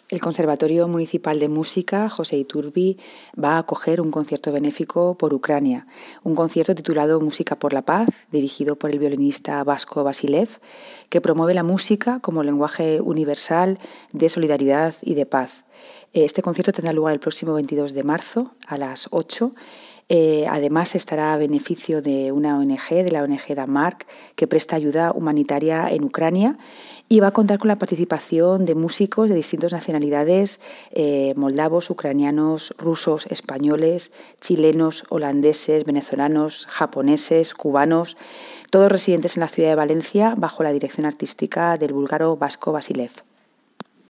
El Conservatorio Municipal de Música José Iturbi va a acoger un concierto benéfico por Ucrania, un concierto titulado Música por la Paz, dirigido por el violinista Vasko Vasilev, que promueve la música como lenguaje universal de solidaridad y de paz. Este concierto tendrá lugar el próximo 22 de marzo a las 8. Además estará a beneficio de una ONG, de la ONG Danmark, que presta ayuda humanitaria en Ucrania, y va a contar con la participación de músicos de distintas nacionalidades, moldavos, ucranianos, rusos, españoles, chilenos, holandeses, venezolanos, japoneses, cubanos, todos residentes en la ciudad de Valencia bajo la dirección artística del búlgaro Vasko Vasilev.